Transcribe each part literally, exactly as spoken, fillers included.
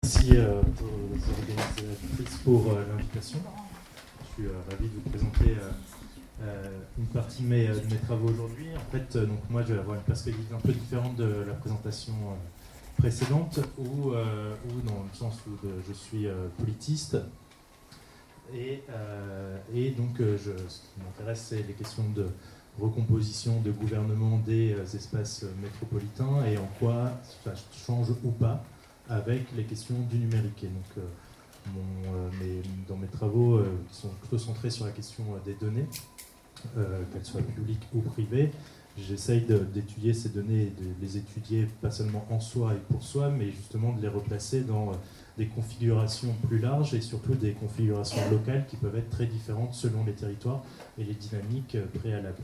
Merci euh, aux organisatrices pour euh, l'invitation. Je suis euh, ravi de vous présenter euh, euh, une partie de mes, de mes travaux aujourd'hui. En fait, euh, donc moi, je vais avoir une perspective un peu différente de la présentation euh, précédente, où, euh, où dans le sens où de, je suis euh, politiste. Et, euh, et donc, euh, je, ce qui m'intéresse, c'est les questions de recomposition de gouvernement des euh, espaces métropolitains et en quoi ça change ou pas avec les questions du numérique. Et donc, euh, mon, euh, mes, dans mes travaux euh, qui sont plutôt centrés sur la question euh, des données, euh, qu'elles soient publiques ou privées, j'essaye de, d'étudier ces données, et de les étudier pas seulement en soi et pour soi, mais justement de les replacer dans euh, des configurations plus larges et surtout des configurations locales qui peuvent être très différentes selon les territoires et les dynamiques euh, préalables.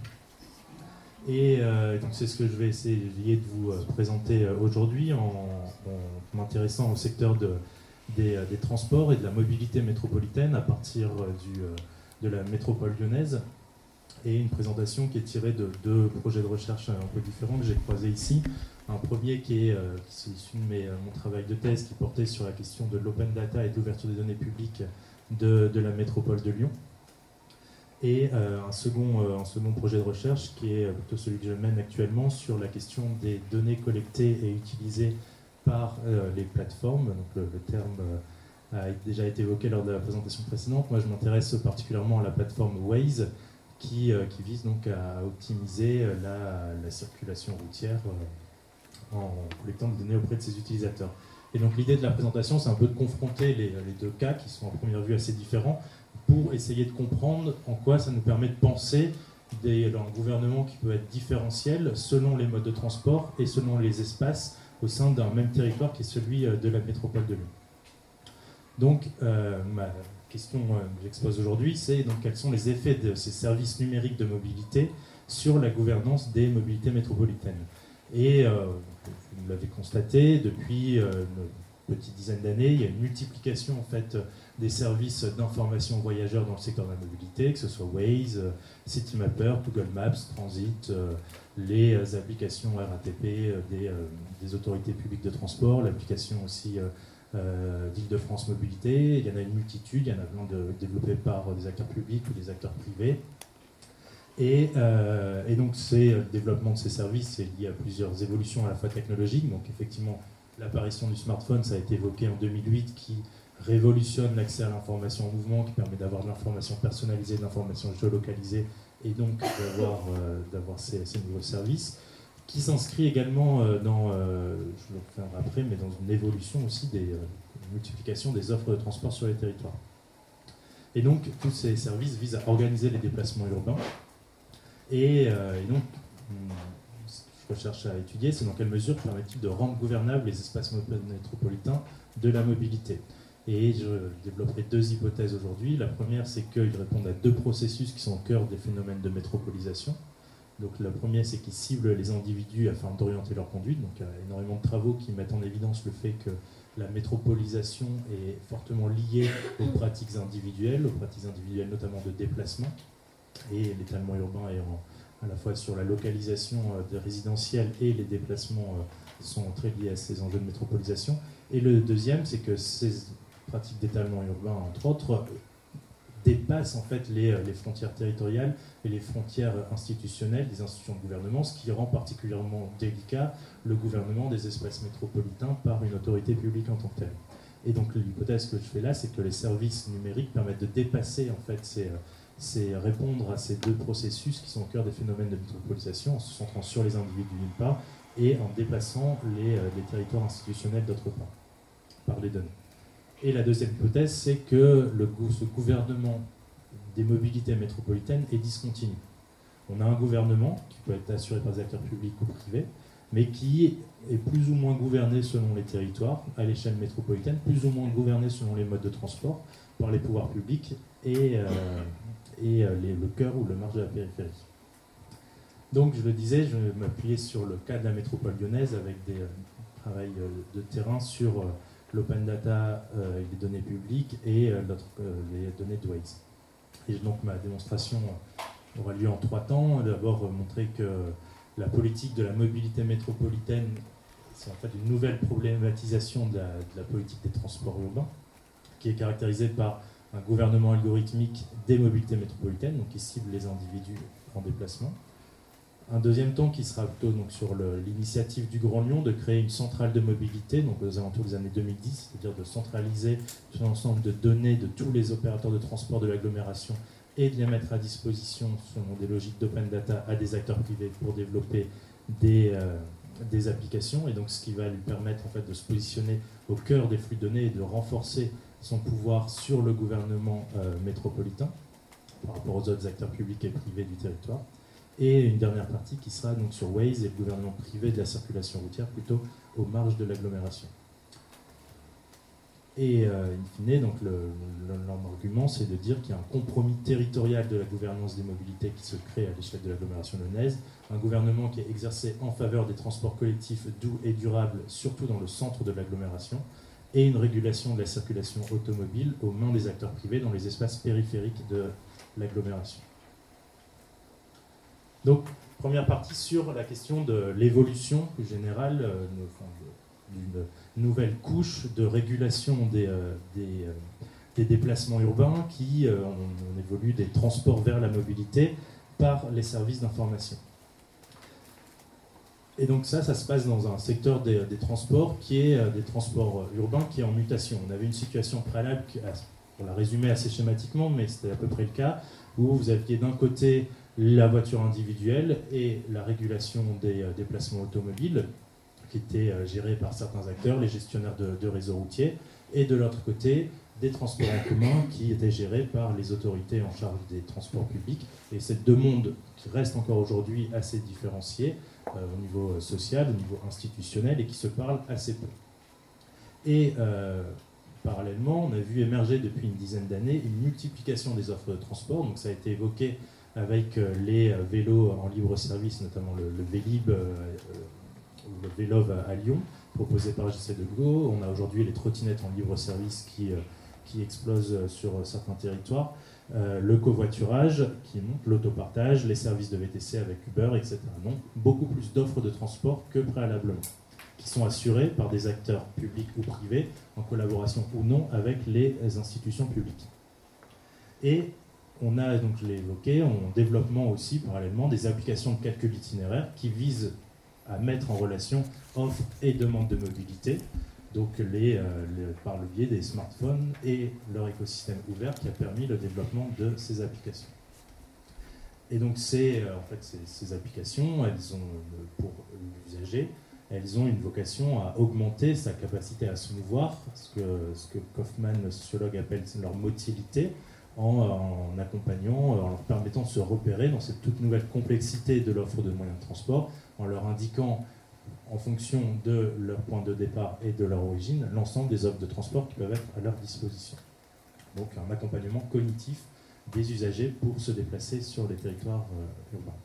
Et euh, donc c'est ce que je vais essayer de vous euh, présenter euh, aujourd'hui en, en m'intéressant au secteur de, des, des transports et de la mobilité métropolitaine à partir euh, du, euh, de la métropole lyonnaise, et une présentation qui est tirée de deux projets de recherche un peu différents que j'ai croisés ici. Un premier qui est, euh, qui est issu de mes, mon travail de thèse qui portait sur la question de l'open data et de l'ouverture des données publiques de, de la métropole de Lyon. Et euh, un, second, euh, un second projet de recherche qui est plutôt celui que je mène actuellement sur la question des données collectées et utilisées par euh, les plateformes. Donc le, le terme euh, a déjà été évoqué lors de la présentation précédente. Moi, je m'intéresse particulièrement à la plateforme Waze qui, euh, qui vise donc à optimiser la, la circulation routière euh, en collectant des données auprès de ses utilisateurs. Et donc l'idée de la présentation, c'est un peu de confronter les, les deux cas qui sont à première vue assez différents, pour essayer de comprendre en quoi ça nous permet de penser des, un gouvernement qui peut être différentiel selon les modes de transport et selon les espaces au sein d'un même territoire qui est celui de la métropole de Lyon. Donc, euh, ma question euh, que j'expose aujourd'hui, c'est donc quels sont les effets de ces services numériques de mobilité sur la gouvernance des mobilités métropolitaines. Et euh, vous l'avez constaté, depuis euh, une petite dizaine d'années, il y a une multiplication en fait des services d'information voyageurs dans le secteur de la mobilité, que ce soit Waze, Citymapper, Google Maps, Transit, euh, les applications R A T P euh, des, euh, des autorités publiques de transport, l'application aussi euh, euh, d'Île-de-France Mobilité. Il y en a une multitude, il y en a plein de, développés par des acteurs publics ou des acteurs privés. Et, euh, et donc, c'est, le développement de ces services est lié à plusieurs évolutions à la fois technologiques. Donc, effectivement, l'apparition du smartphone, ça a été évoqué en deux mille huit, qui révolutionne l'accès à l'information en mouvement, qui permet d'avoir de l'information personnalisée, de l'information géolocalisée, et donc d'avoir, euh, d'avoir ces, ces nouveaux services, qui s'inscrit également euh, dans, euh, je le reviendrai après, mais dans une évolution aussi des euh, multiplications des offres de transport sur les territoires. Et donc, tous ces services visent à organiser les déplacements urbains. Et, euh, et donc, ce que je recherche à étudier, c'est dans quelle mesure permet-il de rendre gouvernables les espaces métropolitains de la mobilité. Et je développerai deux hypothèses aujourd'hui. La première, c'est qu'ils répondent à deux processus qui sont au cœur des phénomènes de métropolisation. Donc le premier, c'est qu'ils ciblent les individus afin d'orienter leur conduite. Donc il y a énormément de travaux qui mettent en évidence le fait que la métropolisation est fortement liée aux pratiques individuelles, aux pratiques individuelles notamment de déplacement, et l'étalement urbain est en, à la fois sur la localisation des résidentiels et les déplacements sont très liés à ces enjeux de métropolisation. Et le deuxième, c'est que ces pratiques d'étalement urbain, entre autres, dépassent en fait les, les frontières territoriales et les frontières institutionnelles des institutions de gouvernement, ce qui rend particulièrement délicat le gouvernement des espaces métropolitains par une autorité publique en tant que telle. Et donc l'hypothèse que je fais là, c'est que les services numériques permettent de dépasser en fait ces, ces répondre à ces deux processus qui sont au cœur des phénomènes de métropolisation, en se centrant sur les individus d'une part et en dépassant les, les territoires institutionnels d'autre part, par les données. Et la deuxième hypothèse, c'est que le, ce gouvernement des mobilités métropolitaines est discontinu. On a un gouvernement qui peut être assuré par des acteurs publics ou privés, mais qui est plus ou moins gouverné selon les territoires à l'échelle métropolitaine, plus ou moins gouverné selon les modes de transport par les pouvoirs publics et, euh, et les, le cœur ou le marge de la périphérie. Donc, je le disais, je vais m'appuyer sur le cas de la métropole lyonnaise avec des euh, travails euh, de terrain sur euh, l'open data euh, et les données publiques et euh, euh, les données de Waze. Et donc ma démonstration aura lieu en trois temps. D'abord, euh, montrer que la politique de la mobilité métropolitaine c'est en fait une nouvelle problématisation de la, de la politique des transports urbains, qui est caractérisée par un gouvernement algorithmique des mobilités métropolitaines, donc qui cible les individus en déplacement. Un deuxième temps qui sera plutôt donc, sur le, l'initiative du Grand Lyon de créer une centrale de mobilité, donc aux alentours des années deux mille dix, c'est-à-dire de centraliser tout un ensemble de données de tous les opérateurs de transport de l'agglomération et de les mettre à disposition selon des logiques d'open data à des acteurs privés pour développer des, euh, des applications, et donc ce qui va lui permettre en fait, de se positionner au cœur des flux de données et de renforcer son pouvoir sur le gouvernement euh, métropolitain par rapport aux autres acteurs publics et privés du territoire. Et une dernière partie qui sera donc sur Waze et le gouvernement privé de la circulation routière, plutôt aux marges de l'agglomération. Et euh, in fine, donc le, le, l'argument, c'est de dire qu'il y a un compromis territorial de la gouvernance des mobilités qui se crée à l'échelle de l'agglomération lyonnaise, un gouvernement qui est exercé en faveur des transports collectifs doux et durables, surtout dans le centre de l'agglomération, et une régulation de la circulation automobile aux mains des acteurs privés dans les espaces périphériques de l'agglomération. Donc, première partie sur la question de l'évolution plus générale euh, d'une nouvelle couche de régulation des, euh, des, euh, des déplacements urbains qui euh, on, on évolue des transports vers la mobilité par les services d'information. Et donc ça, ça se passe dans un secteur des, des transports qui est euh, des transports urbains qui est en mutation. On avait une situation préalable, qui, on l'a résumé assez schématiquement, mais c'était à peu près le cas, où vous aviez d'un côté la voiture individuelle et la régulation des euh, déplacements automobiles qui étaient euh, gérés par certains acteurs, les gestionnaires de, de réseaux routiers, et de l'autre côté, des transports en commun qui étaient gérés par les autorités en charge des transports publics. Et ces deux mondes qui restent encore aujourd'hui assez différenciés euh, au niveau social, au niveau institutionnel, et qui se parlent assez peu. Et euh, parallèlement, on a vu émerger depuis une dizaine d'années une multiplication des offres de transport. Donc ça a été évoqué avec les vélos en libre service, notamment le, le Vélib, euh, ou le Vélov à, à Lyon, proposé par J C Dego. On a aujourd'hui les trottinettes en libre service qui, euh, qui explosent sur certains territoires, euh, le covoiturage qui monte, l'autopartage, les services de V T C avec Uber, et cetera. Donc beaucoup plus d'offres de transport que préalablement, qui sont assurées par des acteurs publics ou privés, en collaboration ou non avec les institutions publiques. Et on a, donc je l'ai évoqué, en développement aussi parallèlement des applications de calcul itinéraire qui visent à mettre en relation offre et demande de mobilité, donc les, euh, les, par le biais des smartphones et leur écosystème ouvert qui a permis le développement de ces applications. Et donc ces, euh, en fait, ces, ces applications, elles ont, euh, pour l'usager, elles ont une vocation à augmenter sa capacité à se mouvoir, ce que, ce que Kaufman, le sociologue, appelle leur motilité, En, en accompagnant, en leur permettant de se repérer dans cette toute nouvelle complexité de l'offre de moyens de transport, en leur indiquant, en fonction de leur point de départ et de leur origine, l'ensemble des offres de transport qui peuvent être à leur disposition. Donc un accompagnement cognitif des usagers pour se déplacer sur les territoires euh, urbains.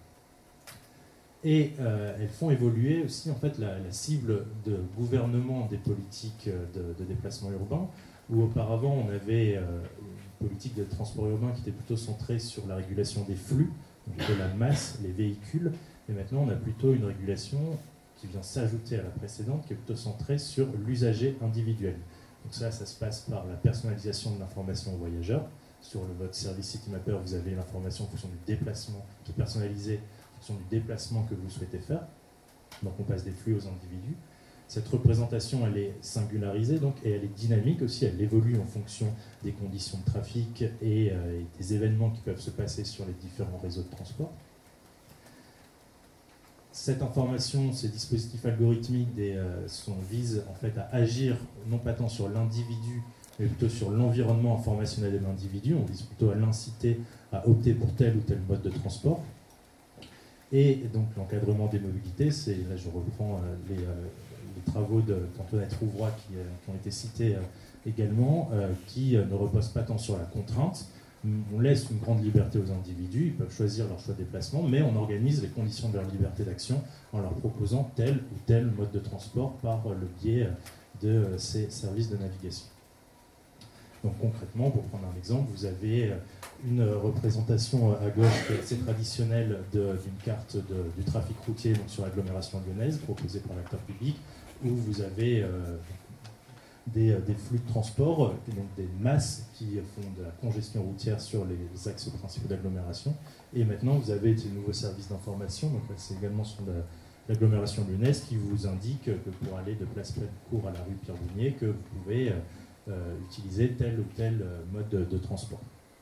Et euh, elles font évoluer aussi en fait, la, la cible de gouvernement des politiques de, de déplacement urbain, où auparavant on avait euh, une politique de transport urbain qui était plutôt centrée sur la régulation des flux, donc de la masse, les véhicules, et maintenant on a plutôt une régulation qui vient s'ajouter à la précédente, qui est plutôt centrée sur l'usager individuel. Donc ça, ça se passe par la personnalisation de l'information aux voyageurs. Sur le, votre service Citymapper, vous avez l'information en fonction du déplacement, qui est personnalisée en fonction du déplacement que vous souhaitez faire. Donc on passe des flux aux individus. Cette représentation, elle est singularisée donc, et elle est dynamique aussi, elle évolue en fonction des conditions de trafic et, euh, et des événements qui peuvent se passer sur les différents réseaux de transport. Cette information, ces dispositifs algorithmiques des, euh, sont, visent en fait à agir non pas tant sur l'individu, mais plutôt sur l'environnement informationnel de l'individu. On vise plutôt à l'inciter à opter pour tel ou tel mode de transport. Et donc l'encadrement des mobilités, c'est, là je reprends euh, les, euh, les travaux d'Antoinette Rouvroy qui, euh, qui ont été cités euh, également, euh, qui euh, ne reposent pas tant sur la contrainte. On laisse une grande liberté aux individus, ils peuvent choisir leur choix de déplacement, mais on organise les conditions de leur liberté d'action en leur proposant tel ou tel mode de transport par le biais de ces services de navigation. Donc concrètement, pour prendre un exemple, vous avez une représentation à gauche qui est assez traditionnelle d'une carte de, du trafic routier donc sur l'agglomération lyonnaise, proposée par l'acteur public, où vous avez euh, des, des flux de transport, donc des masses qui font de la congestion routière sur les axes principaux d'agglomération. Et maintenant, vous avez ces nouveaux services d'information, donc là, c'est également sur la, l'agglomération lyonnaise, qui vous indique que pour aller de Place Pleine-Cour à la rue Pierre-Bounier, que vous pouvez euh, utiliser tel ou tel mode de, de transport.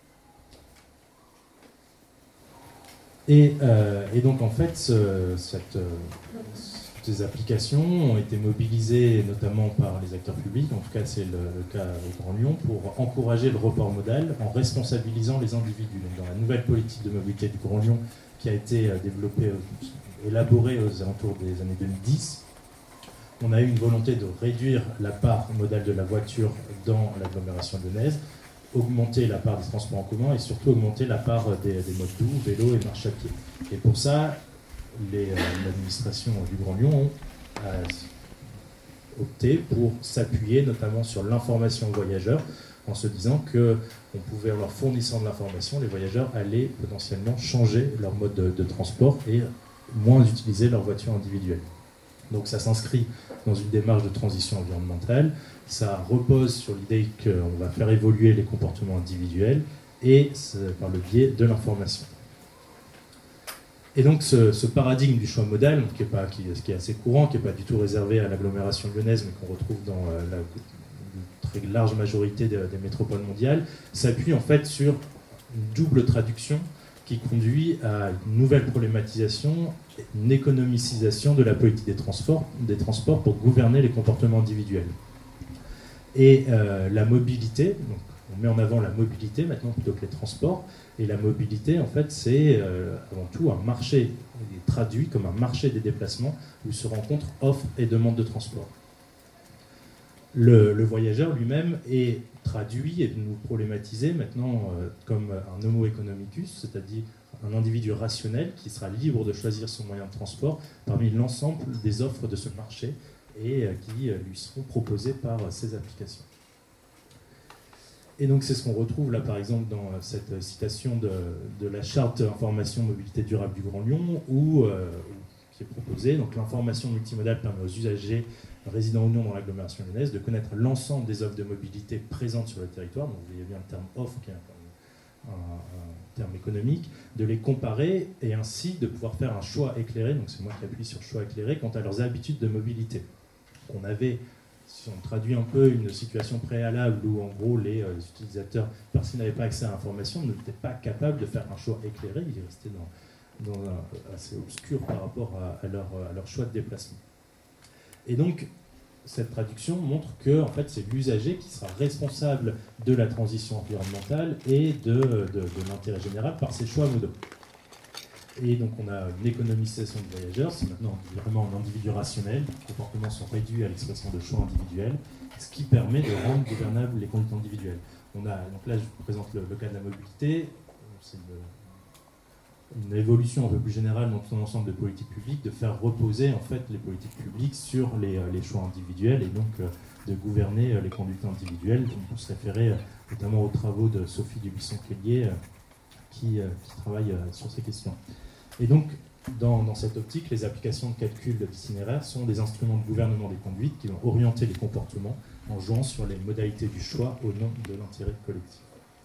Et, euh, et donc, en fait, ce, cette, euh, ces applications ont été mobilisées notamment par les acteurs publics, en tout cas c'est le, le cas au Grand Lyon, pour encourager le report modal en responsabilisant les individus. Donc, dans la nouvelle politique de mobilité du Grand Lyon, qui a été développée, élaborée aux alentours des années deux mille dix, on a eu une volonté de réduire la part modale de la voiture dans l'agglomération lyonnaise, augmenter la part des transports en commun et surtout augmenter la part des, des modes doux, vélo et marche à pied. Et pour ça, les, euh, l'administration du Grand Lyon ont euh, opté pour s'appuyer notamment sur l'information aux voyageurs, en se disant qu'on pouvait, en leur fournissant de l'information, les voyageurs allaient potentiellement changer leur mode de, de transport et moins utiliser leur voiture individuelle. Donc ça s'inscrit dans une démarche de transition environnementale, ça repose sur l'idée qu'on va faire évoluer les comportements individuels et par le biais de l'information. Et donc ce, ce paradigme du choix modal, qui est, pas, qui, qui est assez courant, qui n'est pas du tout réservé à l'agglomération lyonnaise, mais qu'on retrouve dans euh, la très large majorité des, des métropoles mondiales, s'appuie en fait sur une double traduction qui conduit à une nouvelle problématisation, une économicisation de la politique des transports, des transports pour gouverner les comportements individuels. Et euh, la mobilité, donc on met en avant la mobilité maintenant plutôt que les transports, et la mobilité en fait c'est euh, avant tout un marché, il est traduit comme un marché des déplacements où se rencontrent offre et demande de transport. Le, le voyageur lui-même est traduit et de nous problématiser maintenant euh, comme un homo economicus, c'est-à-dire un individu rationnel qui sera libre de choisir son moyen de transport parmi l'ensemble des offres de ce marché et euh, qui euh, lui seront proposées par euh, ces applications. Et donc c'est ce qu'on retrouve là par exemple dans euh, cette citation de, de la charte information mobilité durable du Grand Lyon où, euh, qui est proposée, donc l'information multimodale permet aux usagers résidents ou non dans l'agglomération lyonnaise de connaître l'ensemble des offres de mobilité présentes sur le territoire, donc vous voyez bien le terme offre qui est un, un, un terme économique, de les comparer et ainsi de pouvoir faire un choix éclairé, donc c'est moi qui appuie sur choix éclairé, quant à leurs habitudes de mobilité. On avait, si on traduit un peu, une situation préalable où en gros les euh, utilisateurs, parce qu'ils n'avaient pas accès à l'information, n'étaient pas capables de faire un choix éclairé, ils restaient dans, dans un, assez obscur par rapport à, à, leur, à leur choix de déplacement. Et donc, cette traduction montre que en fait, c'est l'usager qui sera responsable de la transition environnementale et de, de, de l'intérêt général par ses choix modaux. Et donc, on a une économisation de voyageurs, c'est maintenant vraiment un individu rationnel, les comportements sont réduits à l'expression de choix individuels, ce qui permet de rendre gouvernables les conduites individuelles. On a, donc là, je vous présente le, le cas de la mobilité, c'est le, une évolution un peu plus générale dans tout un ensemble de politiques publiques, de faire reposer en fait les politiques publiques sur les, les choix individuels et donc euh, de gouverner euh, les conduites individuelles. On peut se référer euh, notamment aux travaux de Sophie Dubuisson-Kellier euh, qui, euh, qui travaille euh, sur ces questions. Et donc, dans, dans cette optique, les applications de calcul d'itinéraire sont des instruments de gouvernement des conduites qui vont orienter les comportements en jouant sur les modalités du choix au nom de l'intérêt collectif.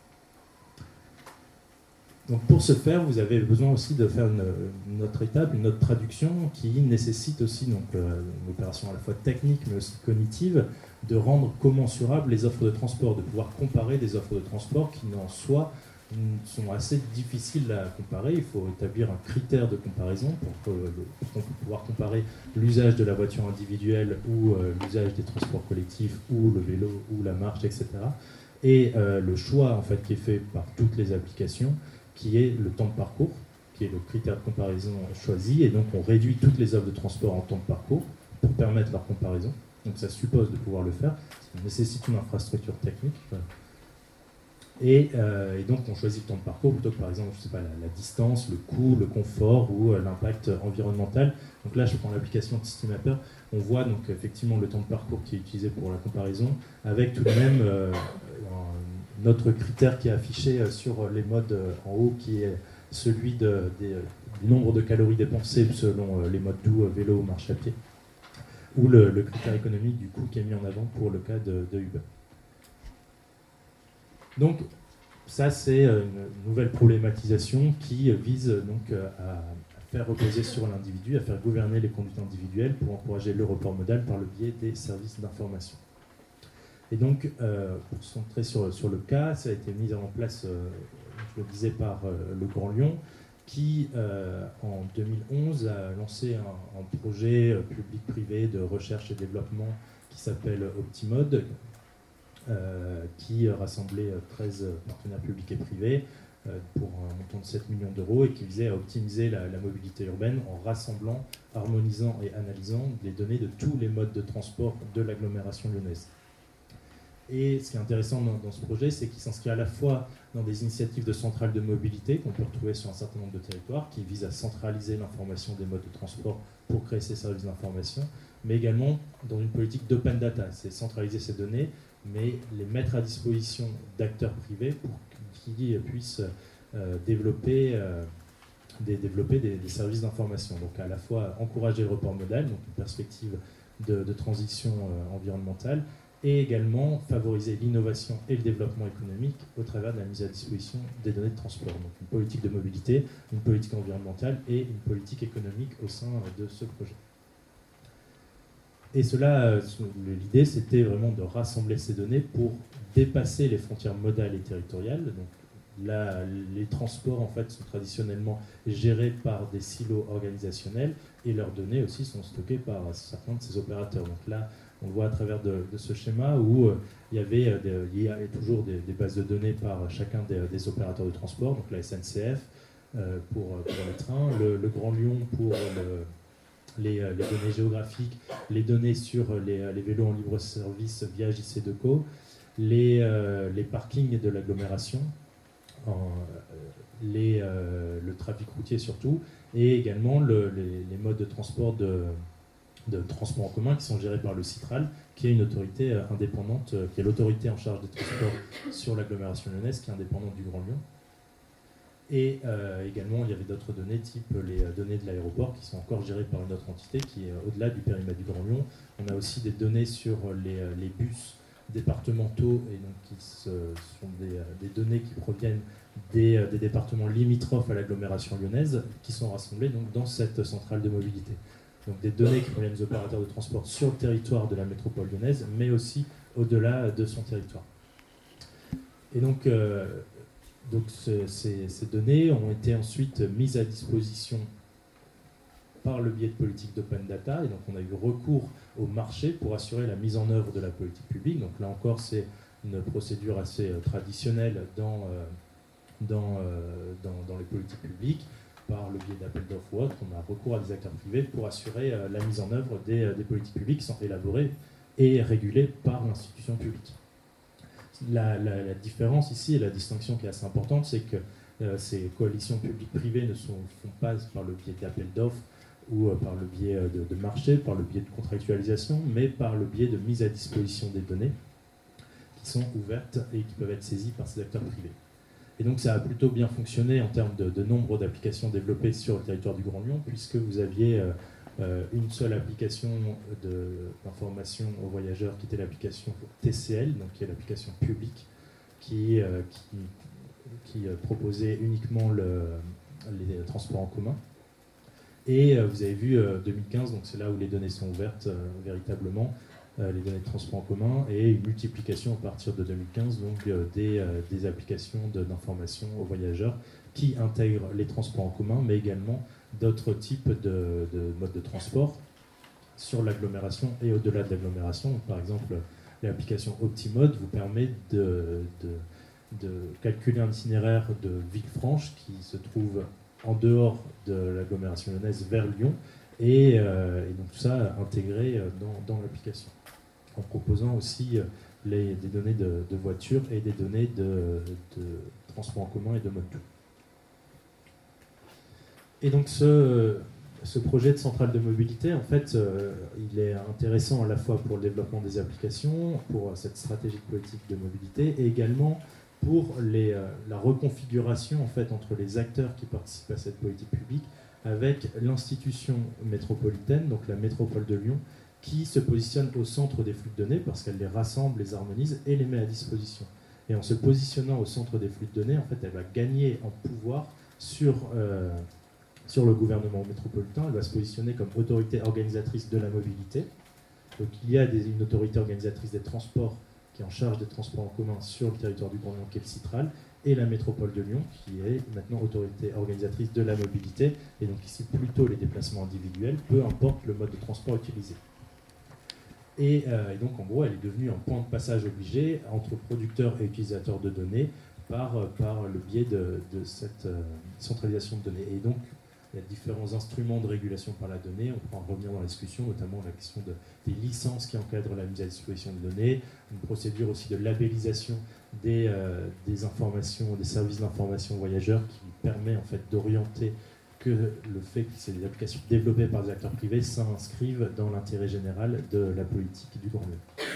Donc pour ce faire, vous avez besoin aussi de faire une, une autre étape, une autre traduction qui nécessite aussi donc, euh, une opération à la fois technique mais aussi cognitive, de rendre commensurables les offres de transport, de pouvoir comparer des offres de transport qui en soi sont assez difficiles à comparer. Il faut établir un critère de comparaison pour, que, pour pouvoir comparer l'usage de la voiture individuelle ou euh, l'usage des transports collectifs ou le vélo ou la marche, et cetera. Et euh, le choix en fait, qui est fait par toutes les applications, qui est le temps de parcours, qui est le critère de comparaison choisi, et donc on réduit toutes les offres de transport en temps de parcours pour permettre leur comparaison. Donc ça suppose de pouvoir le faire, ça nécessite une infrastructure technique. Et, euh, et donc on choisit le temps de parcours plutôt que par exemple je sais pas, la, la distance, le coût, le confort ou euh, l'impact environnemental. Donc là je prends l'application de Citymapper, on voit donc effectivement le temps de parcours qui est utilisé pour la comparaison, avec tout de même euh, un autre critère qui est affiché sur les modes en haut, qui est celui de, des, du nombre de calories dépensées selon les modes doux, vélo ou marche à pied. ou le, le critère économique du coût qui est mis en avant pour le cas de, de Uber. Donc, ça, c'est une nouvelle problématisation qui vise donc à faire reposer sur l'individu, à faire gouverner les conduites individuelles pour encourager le report modal par le biais des services d'information. Et donc, euh, pour se centrer sur, sur le cas, ça a été mis en place, euh, je le disais, par euh, le Grand Lyon, qui, euh, en deux mille onze, a lancé un, un projet euh, public-privé de recherche et développement qui s'appelle Optimode, euh, qui rassemblait treize partenaires publics et privés euh, pour un montant de sept millions d'euros et qui visait à optimiser la, la mobilité urbaine en rassemblant, harmonisant et analysant les données de tous les modes de transport de l'agglomération lyonnaise. Et ce qui est intéressant dans, dans ce projet, c'est qu'il s'inscrit à la fois dans des initiatives de centrales de mobilité qu'on peut retrouver sur un certain nombre de territoires, qui visent à centraliser l'information des modes de transport pour créer ces services d'information, mais également dans une politique d'open data, c'est centraliser ces données, mais les mettre à disposition d'acteurs privés pour qu'ils puissent euh, développer, euh, des, développer des, des services d'information. Donc à la fois encourager le report modal, donc une perspective de, de transition euh, environnementale, et également favoriser l'innovation et le développement économique au travers de la mise à disposition des données de transport. Donc une politique de mobilité, une politique environnementale et une politique économique au sein de ce projet. Et cela, l'idée, c'était vraiment de rassembler ces données pour dépasser les frontières modales et territoriales. Donc là, les transports, en fait, sont traditionnellement gérés par des silos organisationnels et leurs données aussi sont stockées par certains de ces opérateurs. Donc là, on le voit à travers de, de ce schéma où euh, il y avait euh, des, il y a toujours des, des bases de données par chacun des, des opérateurs de transport, donc la S N C F euh, pour, pour les trains, le, le Grand Lyon pour le, les, les données géographiques, les données sur les, les vélos en libre service via J C Deco, les, euh, les parkings de l'agglomération, en, les, euh, le trafic routier surtout, et également le, les, les modes de transport de de transport en commun qui sont gérés par le Citral, qui est une autorité indépendante, qui est l'autorité en charge des transports sur l'agglomération lyonnaise, qui est indépendante du Grand Lyon. Et euh, également, il y avait d'autres données, type les données de l'aéroport, qui sont encore gérées par une autre entité, qui est au-delà du périmètre du Grand Lyon. On a aussi des données sur les, les bus départementaux, et donc qui se, sont des, des données qui proviennent des, des départements limitrophes à l'agglomération lyonnaise, qui sont rassemblées donc, dans cette centrale de mobilité. Donc des données qui proviennent des opérateurs de transport sur le territoire de la métropole lyonnaise, mais aussi au-delà de son territoire. Et donc, euh, donc ce, ces, ces données ont été ensuite mises à disposition par le biais de politiques d'open data, et donc on a eu recours au marché pour assurer la mise en œuvre de la politique publique. Donc là encore, c'est une procédure assez euh, traditionnelle dans, euh, dans, euh, dans, dans les politiques publiques. Par le biais d'appels d'offres ou autres, on a recours à des acteurs privés pour assurer euh, la mise en œuvre des, euh, des politiques publiques qui sont élaborées et régulées par l'institution publique. La, la, la différence ici et la distinction qui est assez importante, c'est que euh, ces coalitions publiques-privées ne sont, font pas par le biais d'appels d'offres ou euh, par le biais de, de marché, par le biais de contractualisation, mais par le biais de mise à disposition des données qui sont ouvertes et qui peuvent être saisies par ces acteurs privés. Et donc ça a plutôt bien fonctionné en termes de, de nombre d'applications développées sur le territoire du Grand Lyon, puisque vous aviez euh, une seule application d'information aux voyageurs qui était l'application T C L, donc qui est l'application publique, qui, euh, qui, qui euh, proposait uniquement le, les transports en commun. Et euh, vous avez vu euh, deux mille quinze, donc c'est là où les données sont ouvertes euh, véritablement, Euh, les données de transport en commun, et une multiplication à partir de deux mille quinze donc, euh, des, euh, des applications d'information aux voyageurs qui intègrent les transports en commun, mais également d'autres types de, de modes de transport sur l'agglomération et au-delà de l'agglomération. Par exemple, l'application Optimode vous permet de, de, de calculer un itinéraire de Villefranche qui se trouve en dehors de l'agglomération lyonnaise vers Lyon, et, euh, et donc tout ça intégré dans, dans l'application, en proposant aussi les, des données de, de voitures et des données de, de transport en commun et de mode doux. Et donc ce, ce projet de centrale de mobilité, en fait, euh, il est intéressant à la fois pour le développement des applications, pour cette stratégie de politique de mobilité, et également pour les, euh, la reconfiguration en fait, entre les acteurs qui participent à cette politique publique avec l'institution métropolitaine, donc la métropole de Lyon, qui se positionne au centre des flux de données parce qu'elle les rassemble, les harmonise et les met à disposition. Et en se positionnant au centre des flux de données, en fait, elle va gagner en pouvoir sur, euh, sur le gouvernement métropolitain. Elle va se positionner comme autorité organisatrice de la mobilité. Donc il y a des, une autorité organisatrice des transports qui est en charge des transports en commun sur le territoire du Grand Lyon, qui est le Citral, et la métropole de Lyon, qui est maintenant autorité organisatrice de la mobilité, et donc ici plutôt les déplacements individuels, peu importe le mode de transport utilisé. Et, euh, et donc en gros, elle est devenue un point de passage obligé entre producteurs et utilisateurs de données par, par le biais de, de cette euh, centralisation de données. Et donc, il y a différents instruments de régulation par la donnée. On pourra en revenir dans la discussion, notamment la question de, des licences qui encadrent la mise à disposition de données, une procédure aussi de labellisation des, euh, des informations, des services d'information voyageurs qui permet en fait d'orienter que le fait que c'est des applications développées par des acteurs privés s'inscrivent dans l'intérêt général de la politique du Grand Lyon.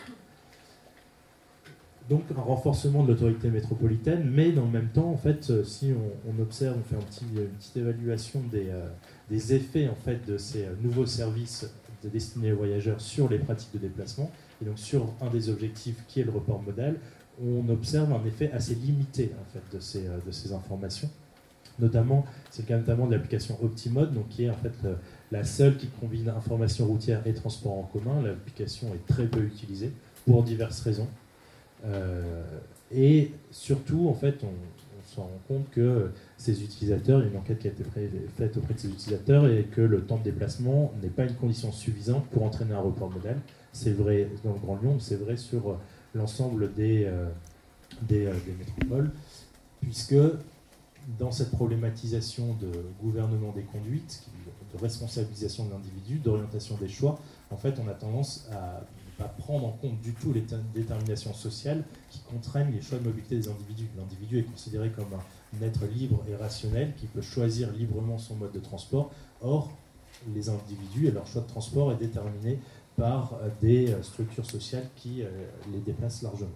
Donc un renforcement de l'autorité métropolitaine, mais dans le même temps, en fait, si on, on observe, on fait un petit, une petite évaluation des, euh, des effets en fait, de ces nouveaux services destinés aux voyageurs sur les pratiques de déplacement, et donc sur un des objectifs qui est le report modal, on observe un effet assez limité en fait, de, ces, de ces informations. Notamment, c'est le cas notamment de l'application Optimode, donc qui est en fait le, la seule qui combine information routière et transport en commun. L'application est très peu utilisée pour diverses raisons. Euh, et surtout, en fait, on, on se rend compte que ces utilisateurs, il y a une enquête qui a été faite auprès de ces utilisateurs, et que le temps de déplacement n'est pas une condition suffisante pour entraîner un report modal. C'est vrai dans le Grand Lyon, c'est vrai sur l'ensemble des, euh, des, euh, des métropoles, puisque dans cette problématisation de gouvernement des conduites, de responsabilisation de l'individu, d'orientation des choix, en fait, on a tendance à ne pas prendre en compte du tout les déterminations sociales qui contraignent les choix de mobilité des individus. L'individu est considéré comme un être libre et rationnel qui peut choisir librement son mode de transport. Or, les individus et leur choix de transport est déterminé par des structures sociales qui les déplacent largement.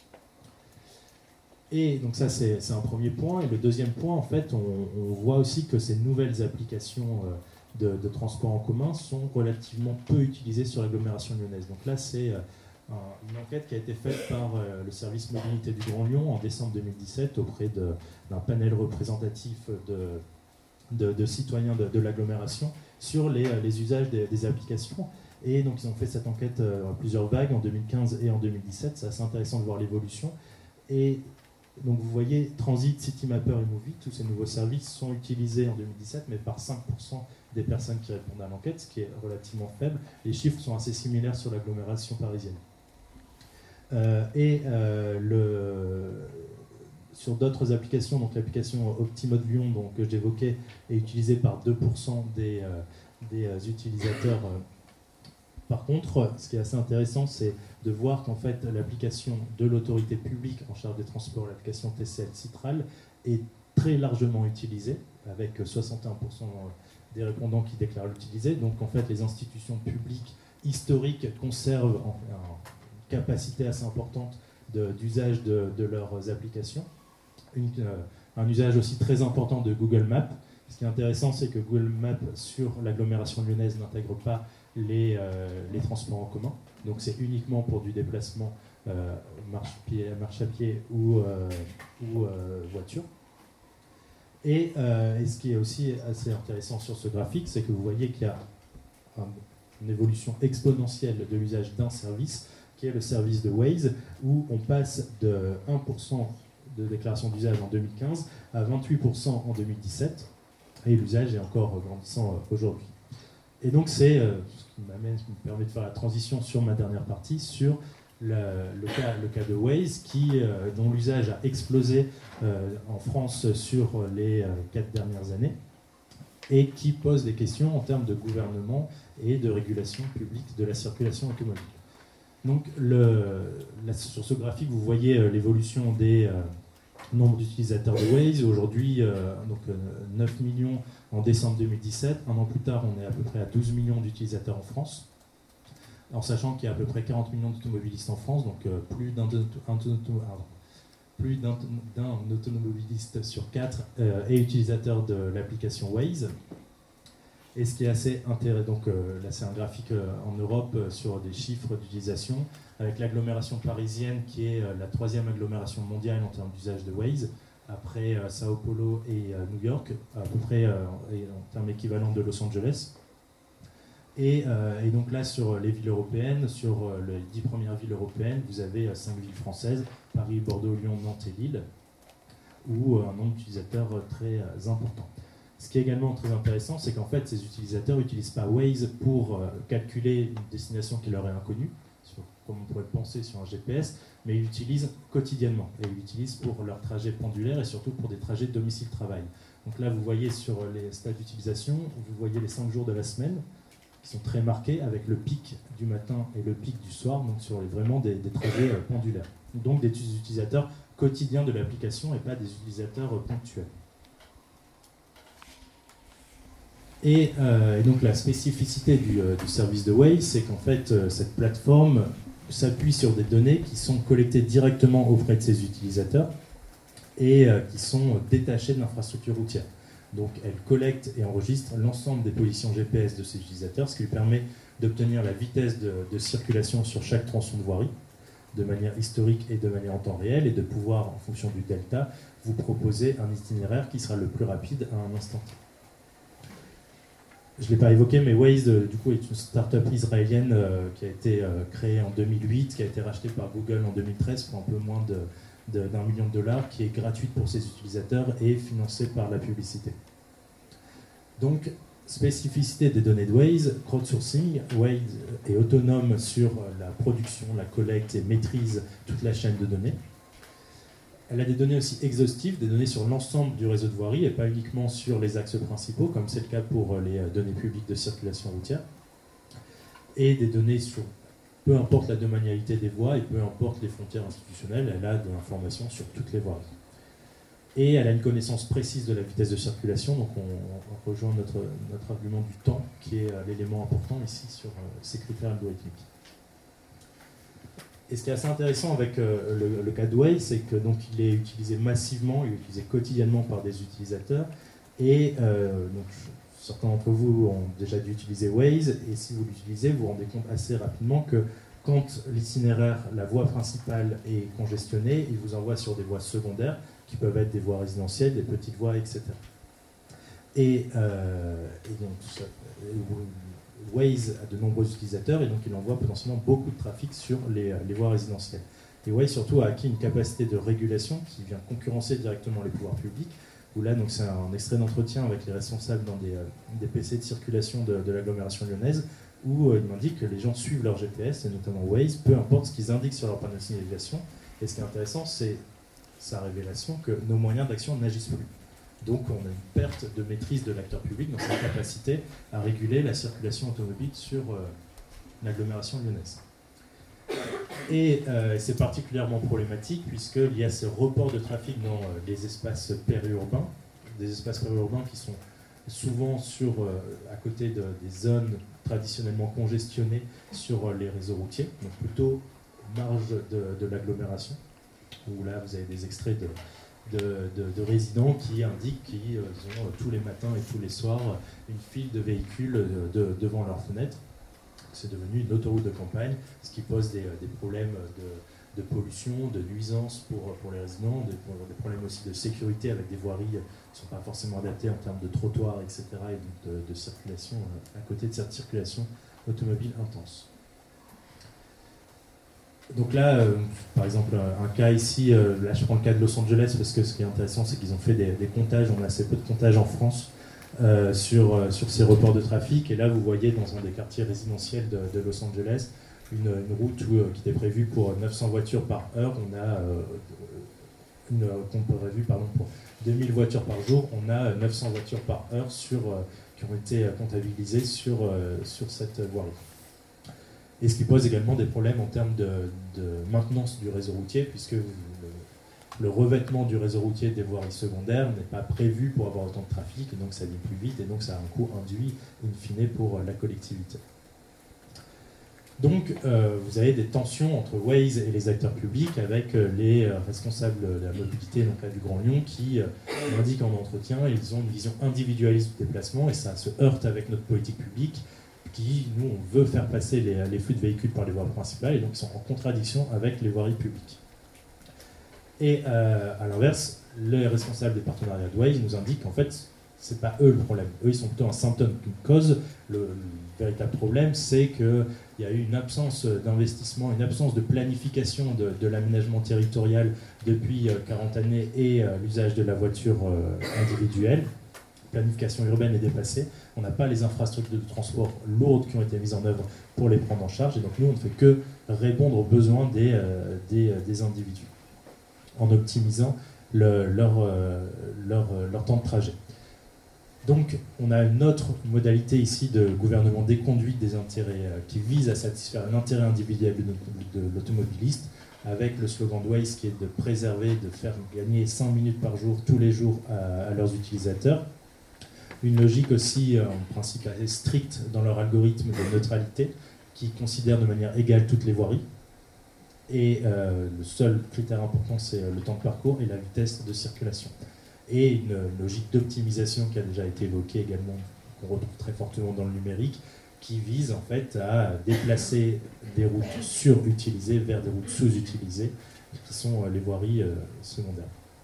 Et donc ça, c'est, c'est un premier point. Et le deuxième point, en fait, on, on voit aussi que ces nouvelles applications de, de transport en commun sont relativement peu utilisées sur l'agglomération lyonnaise. Donc là, c'est un, une enquête qui a été faite par le service mobilité du Grand Lyon en décembre deux mille dix-sept auprès de, d'un panel représentatif de, de, de citoyens de, de l'agglomération sur les, les usages des, des applications. Et donc, ils ont fait cette enquête à plusieurs vagues en deux mille quinze et en deux mille dix-sept. C'est assez intéressant de voir l'évolution. Et donc vous voyez, Transit, Citymapper et Movit, tous ces nouveaux services sont utilisés en deux mille dix-sept, mais par cinq pour cent des personnes qui répondent à l'enquête, ce qui est relativement faible. Les chiffres sont assez similaires sur l'agglomération parisienne. Euh, et euh, le, sur d'autres applications, donc l'application Optimode Lyon, donc, que j'évoquais, est utilisée par deux pour cent des, euh, des euh, utilisateurs. Euh, Par contre, ce qui est assez intéressant, c'est de voir qu'en fait, l'application de l'autorité publique en charge des transports, l'application T C L Citral, est très largement utilisée, avec soixante et un pour cent des répondants qui déclarent l'utiliser. Donc en fait, les institutions publiques historiques conservent une capacité assez importante de, d'usage de, de leurs applications. Une, euh, un usage aussi très important de Google Maps. Ce qui est intéressant, c'est que Google Maps sur l'agglomération lyonnaise n'intègre pas Les, euh, les transports en commun. Donc c'est uniquement pour du déplacement euh, marche, pied, marche à pied ou, euh, ou euh, voiture. Et, euh, et ce qui est aussi assez intéressant sur ce graphique, c'est que vous voyez qu'il y a un, une évolution exponentielle de l'usage d'un service, qui est le service de Waze, où on passe de un pour cent de déclaration d'usage en deux mille quinze à vingt-huit pour cent en deux mille dix-sept, et l'usage est encore grandissant aujourd'hui. Et donc c'est euh, ce qui m'amène, qui me permet de faire la transition sur ma dernière partie, sur le, le, cas, le cas de Waze, qui, euh, dont l'usage a explosé euh, en France sur les euh, quatre dernières années, et qui pose des questions en termes de gouvernement et de régulation publique de la circulation automobile. Donc le, là, sur ce graphique, vous voyez euh, l'évolution des euh, nombres d'utilisateurs de Waze. Aujourd'hui, euh, donc, euh, neuf millions en décembre deux mille dix-sept. Un an plus tard, on est à peu près à douze millions d'utilisateurs en France, en sachant qu'il y a à peu près quarante millions d'automobilistes en France, donc euh, plus d'un, un, un, plus d'un, d'un automobiliste sur quatre euh, est utilisateur de l'application Waze. Et ce qui est assez intéressant, donc euh, là c'est un graphique euh, en Europe euh, sur des chiffres d'utilisation, avec l'agglomération parisienne qui est euh, la troisième agglomération mondiale en termes d'usage de Waze, après euh, Sao Paulo et euh, New York, à peu près euh, en termes équivalents de Los Angeles. Et, euh, et donc là, sur les villes européennes, sur euh, les dix premières villes européennes, vous avez euh, cinq villes françaises, Paris, Bordeaux, Lyon, Nantes et Lille, où euh, un nombre d'utilisateurs euh, très euh, important. Ce qui est également très intéressant, c'est qu'en fait, ces utilisateurs n'utilisent pas Waze pour euh, calculer une destination qui leur est inconnue, sur, comme on pourrait le penser sur un G P S, mais ils l'utilisent quotidiennement. Et ils l'utilisent pour leurs trajets pendulaires et surtout pour des trajets domicile-travail. Donc là, vous voyez sur les stades d'utilisation, vous voyez les cinq jours de la semaine, qui sont très marqués, avec le pic du matin et le pic du soir, donc sur les, vraiment des, des trajets euh, pendulaires. Donc des utilisateurs quotidiens de l'application et pas des utilisateurs euh, ponctuels. Et, euh, et donc la spécificité du, euh, du service de Waze, c'est qu'en fait euh, cette plateforme s'appuie sur des données qui sont collectées directement auprès de ses utilisateurs et euh, qui sont détachées de l'infrastructure routière. Donc elle collecte et enregistre l'ensemble des positions G P S de ses utilisateurs, ce qui lui permet d'obtenir la vitesse de, de circulation sur chaque tronçon de voirie, de manière historique et de manière en temps réel, et de pouvoir, en fonction du delta, vous proposer un itinéraire qui sera le plus rapide à un instant T. Je ne l'ai pas évoqué, mais Waze, euh, du coup, est une start-up israélienne euh, qui a été euh, créée en deux mille huit, qui a été rachetée par Google en deux mille treize pour un peu moins de, de, d'un million de dollars, qui est gratuite pour ses utilisateurs et financée par la publicité. Donc, spécificité des données de Waze, crowdsourcing, Waze est autonome sur la production, la collecte et maîtrise toute la chaîne de données. Elle a des données aussi exhaustives, des données sur l'ensemble du réseau de voirie et pas uniquement sur les axes principaux, comme c'est le cas pour les données publiques de circulation routière. Et des données sur peu importe la domanialité des voies et peu importe les frontières institutionnelles, elle a de l'information sur toutes les voiries. Et elle a une connaissance précise de la vitesse de circulation, donc on, on rejoint notre, notre argument du temps, qui est l'élément important ici sur ces critères algorithmiques. Et ce qui est assez intéressant avec euh, le, le cas de Waze, c'est que donc il est utilisé massivement, il est utilisé quotidiennement par des utilisateurs. Et euh, donc, certains d'entre vous ont déjà dû utiliser Waze, et si vous l'utilisez, vous vous rendez compte assez rapidement que quand l'itinéraire, la voie principale est congestionnée, il vous envoie sur des voies secondaires, qui peuvent être des voies résidentielles, des petites voies, et cetera. Et, euh, et donc, ça, Waze a de nombreux utilisateurs et donc il envoie potentiellement beaucoup de trafic sur les, les voies résidentielles. Et Waze surtout a acquis une capacité de régulation qui vient concurrencer directement les pouvoirs publics, où là donc c'est un extrait d'entretien avec les responsables dans des, des P C de circulation de, de l'agglomération lyonnaise, où euh, il m'indique que les gens suivent leur G P S, et notamment Waze, peu importe ce qu'ils indiquent sur leur panneau de signalisation. Et ce qui est intéressant, c'est sa révélation que nos moyens d'action n'agissent plus. Donc on a une perte de maîtrise de l'acteur public dans sa capacité à réguler la circulation automobile sur euh, l'agglomération lyonnaise. Et euh, c'est particulièrement problématique puisqu'il y a ce report de trafic dans euh, les espaces périurbains, des espaces périurbains qui sont souvent sur, euh, à côté de, des zones traditionnellement congestionnées sur euh, les réseaux routiers, donc plutôt marge de, de l'agglomération, où là vous avez des extraits de De, de, de résidents qui indiquent qu'ils ont euh, tous les matins et tous les soirs une file de véhicules de, de, devant leurs fenêtres. C'est devenu une autoroute de campagne, ce qui pose des, des problèmes de, de pollution, de nuisance pour, pour les résidents, des, des problèmes aussi de sécurité avec des voiries qui ne sont pas forcément adaptées en termes de trottoirs, et cetera, et donc de, de circulation à côté de cette circulation automobile intense. Donc là, euh, par exemple, un cas ici, euh, là je prends le cas de Los Angeles parce que ce qui est intéressant, c'est qu'ils ont fait des, des comptages, on a assez peu de comptages en France euh, sur, euh, sur ces reports de trafic. Et là, vous voyez dans un des quartiers résidentiels de, de Los Angeles, une, une route où, euh, qui était prévue pour neuf cents voitures par heure. On a euh, une route prévue pardon, pour deux mille voitures par jour. On a neuf cents voitures par heure sur, euh, qui ont été comptabilisées sur, euh, sur cette voirie. Et ce qui pose également des problèmes en termes de, de maintenance du réseau routier, puisque le, le revêtement du réseau routier des voiries secondaires n'est pas prévu pour avoir autant de trafic, et donc ça va plus vite, et donc ça a un coût induit, in fine, pour la collectivité. Donc, euh, vous avez des tensions entre Waze et les acteurs publics avec euh, les euh, responsables de la mobilité, donc là, du Grand Lyon, qui euh, indiquent en entretien, ils ont une vision individualiste du déplacement et ça se heurte avec notre politique publique qui, nous, on veut faire passer les, les flux de véhicules par les voies principales et donc ils sont en contradiction avec les voiries publiques. Et euh, à l'inverse, les responsables des partenariats de Waze nous indiquent qu'en fait, c'est pas eux le problème. Eux, ils sont plutôt un symptôme qu'une cause. Le, le véritable problème, c'est qu'il y a eu une absence d'investissement, une absence de planification de, de l'aménagement territorial depuis quarante années et euh, l'usage de la voiture euh, individuelle. La planification urbaine est dépassée. On n'a pas les infrastructures de transport lourdes qui ont été mises en œuvre pour les prendre en charge. Et donc nous, on ne fait que répondre aux besoins des, euh, des, des individus en optimisant le, leur, euh, leur, leur temps de trajet. Donc, on a une autre modalité ici de gouvernement des conduites des intérêts euh, qui vise à satisfaire un intérêt individuel de, de, de l'automobiliste, avec le slogan de Waze qui est de préserver, de faire gagner cinq minutes par jour, tous les jours, à, à leurs utilisateurs. Une logique aussi, euh, en principe, assez stricte dans leur algorithme de neutralité, qui considère de manière égale toutes les voiries. Et euh, le seul critère important, c'est le temps de parcours et la vitesse de circulation. Et une logique d'optimisation qui a déjà été évoquée également, qu'on retrouve très fortement dans le numérique, qui vise en fait à déplacer des routes surutilisées vers des routes sous-utilisées, qui sont les voiries euh, secondaires.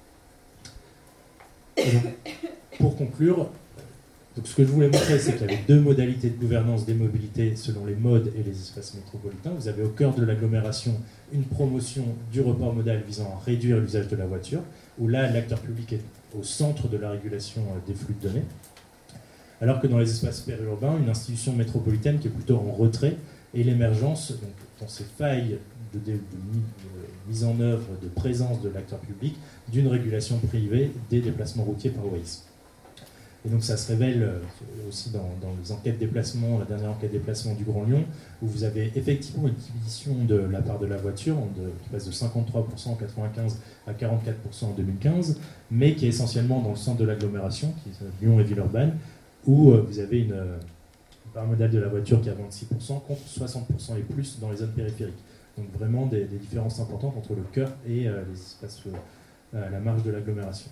Et donc, pour conclure, donc ce que je voulais montrer, c'est qu'il y avait deux modalités de gouvernance des mobilités selon les modes et les espaces métropolitains. Vous avez au cœur de l'agglomération une promotion du report modal visant à réduire l'usage de la voiture, où là, l'acteur public est au centre de la régulation des flux de données. Alors que dans les espaces périurbains, une institution métropolitaine qui est plutôt en retrait et l'émergence, donc, dans ces failles de, de, de, de mise en œuvre, de présence de l'acteur public, d'une régulation privée des déplacements routiers par Waze. Et donc ça se révèle aussi dans, dans les enquêtes déplacement, la dernière enquête déplacement du Grand Lyon, où vous avez effectivement une diminution de la part de la voiture, de, qui passe de cinquante-trois pour cent en quatre-vingt-quinze à quarante-quatre pour cent en deux mille quinze, mais qui est essentiellement dans le centre de l'agglomération, qui est Lyon et Villeurbanne, où vous avez une, une part modale de la voiture qui est à vingt-six pour cent contre soixante pour cent et plus dans les zones périphériques. Donc vraiment des, des différences importantes entre le cœur et euh, les espaces, euh, la marge de l'agglomération.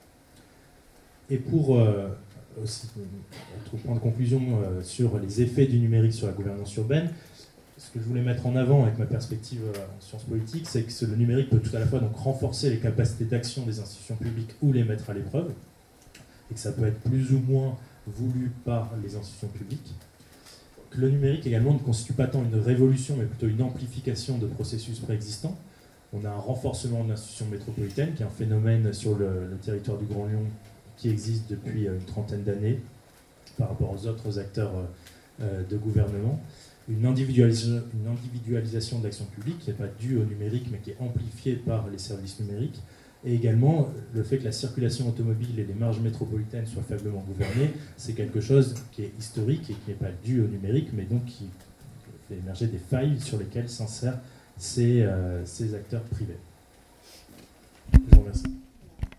Et pour euh, aussi, autre point de conclusion euh, sur les effets du numérique sur la gouvernance urbaine, ce que je voulais mettre en avant avec ma perspective euh, en sciences politiques, c'est que le numérique peut tout à la fois donc renforcer les capacités d'action des institutions publiques ou les mettre à l'épreuve, et que ça peut être plus ou moins voulu par les institutions publiques. Que le numérique également ne constitue pas tant une révolution, mais plutôt une amplification de processus préexistants. On a un renforcement de l'institution métropolitaine, qui est un phénomène sur le, le territoire du Grand Lyon qui existe depuis une trentaine d'années par rapport aux autres acteurs euh, de gouvernement. Une, individualis- une individualisation de l'action publique qui n'est pas due au numérique, mais qui est amplifiée par les services numériques. Et également, le fait que la circulation automobile et les marges métropolitaines soient faiblement gouvernées, c'est quelque chose qui est historique et qui n'est pas dû au numérique, mais donc qui fait émerger des failles sur lesquelles s'insèrent ces, euh, ces acteurs privés. Je vous remercie.